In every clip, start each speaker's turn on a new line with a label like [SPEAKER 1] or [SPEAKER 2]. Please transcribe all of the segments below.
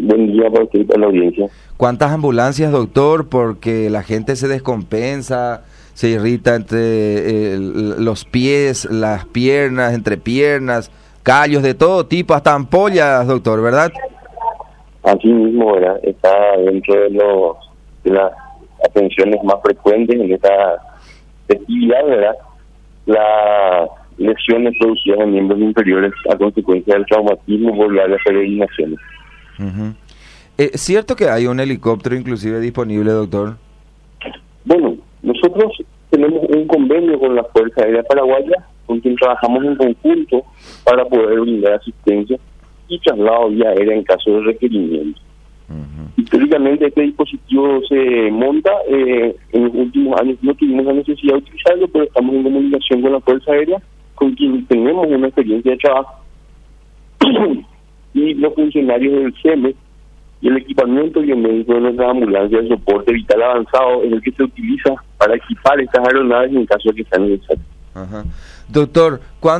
[SPEAKER 1] Buen día para usted y para la audiencia.
[SPEAKER 2] ¿Cuántas ambulancias, doctor? Porque la gente se descompensa, se irrita entre los pies, las piernas, entre piernas, callos de todo tipo, hasta ampollas, doctor, ¿verdad?
[SPEAKER 1] Así mismo, ¿verdad? Está dentro de las atenciones más frecuentes en esta festividad, ¿verdad? Las lesiones producidas en miembros inferiores a consecuencia del traumatismo por varias peregrinaciones.
[SPEAKER 2] ¿Es cierto que hay un helicóptero inclusive disponible, doctor?
[SPEAKER 1] Bueno, nosotros tenemos un convenio con la Fuerza Aérea Paraguaya, con quien trabajamos en conjunto para poder brindar asistencia y traslado vía aérea en caso de requerimiento. Históricamente este dispositivo se monta, en los últimos años no tuvimos la necesidad de utilizarlo, pero estamos en comunicación con la Fuerza Aérea, con quien tenemos una experiencia de trabajo, y los funcionarios del CEME y el equipamiento biomédico de nuestra ambulancia de soporte vital avanzado es el que se utiliza para equipar estas aeronaves en caso de que sean necesarias.
[SPEAKER 2] Doctor,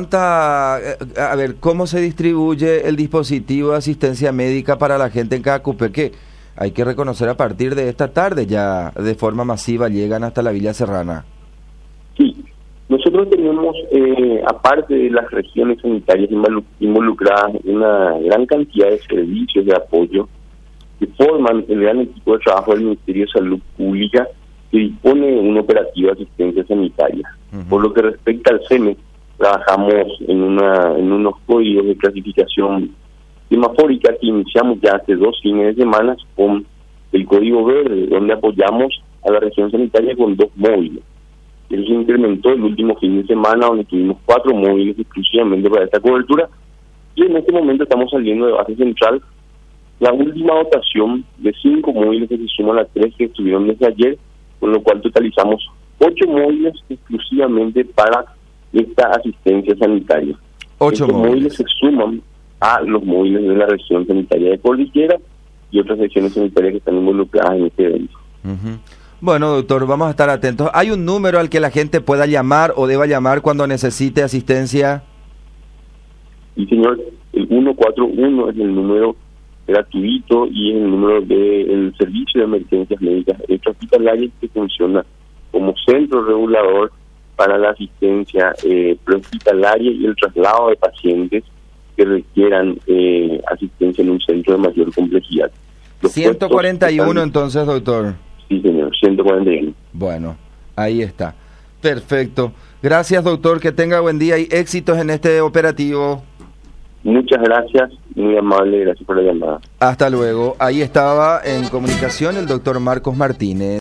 [SPEAKER 2] ¿cómo se distribuye el dispositivo de asistencia médica para la gente en cada cupé? Que hay que reconocer, a partir de esta tarde ya de forma masiva llegan hasta la Villa Serrana.
[SPEAKER 1] Sí, nosotros tenemos, aparte de las regiones sanitarias involucradas, una gran cantidad de servicios de apoyo que forman el gran equipo de trabajo del Ministerio de Salud Pública, que dispone de un operativo de asistencia sanitaria. Por lo que respecta al CEME, trabajamos en unos códigos de clasificación semafórica que iniciamos ya hace 2 fines de semana con el código verde, donde apoyamos a la región sanitaria con 2 móviles. Eso se incrementó el último fin de semana, donde tuvimos 4 móviles exclusivamente para esta cobertura, y en este momento estamos saliendo de base central. La última dotación de 5 móviles que se suman a 3 que estuvieron desde ayer, con lo cual totalizamos 8 móviles exclusivamente para esta asistencia sanitaria.
[SPEAKER 2] 8
[SPEAKER 1] Estos móviles se suman a los móviles de la región sanitaria de Cordillera y otras regiones sanitarias que están involucradas en este evento.
[SPEAKER 2] Bueno, doctor, vamos a estar atentos. ¿Hay un número al que la gente pueda llamar o deba llamar cuando necesite asistencia?
[SPEAKER 1] Y señor, el 141 es el número gratuito y es el número del Servicio de Emergencias Médicas Extrahospitalarias, que funciona como centro regulador para la asistencia prehospitalaria y el traslado de pacientes que requieran asistencia en un centro de mayor complejidad.
[SPEAKER 2] 141 entonces, doctor.
[SPEAKER 1] Sí, señor, 141.
[SPEAKER 2] Bueno, ahí está. Perfecto. Gracias, doctor. Que tenga buen día y éxitos en este operativo.
[SPEAKER 1] Muchas gracias, muy amable, gracias por la llamada.
[SPEAKER 2] Hasta luego. Ahí estaba en comunicación el doctor Marcos Martínez.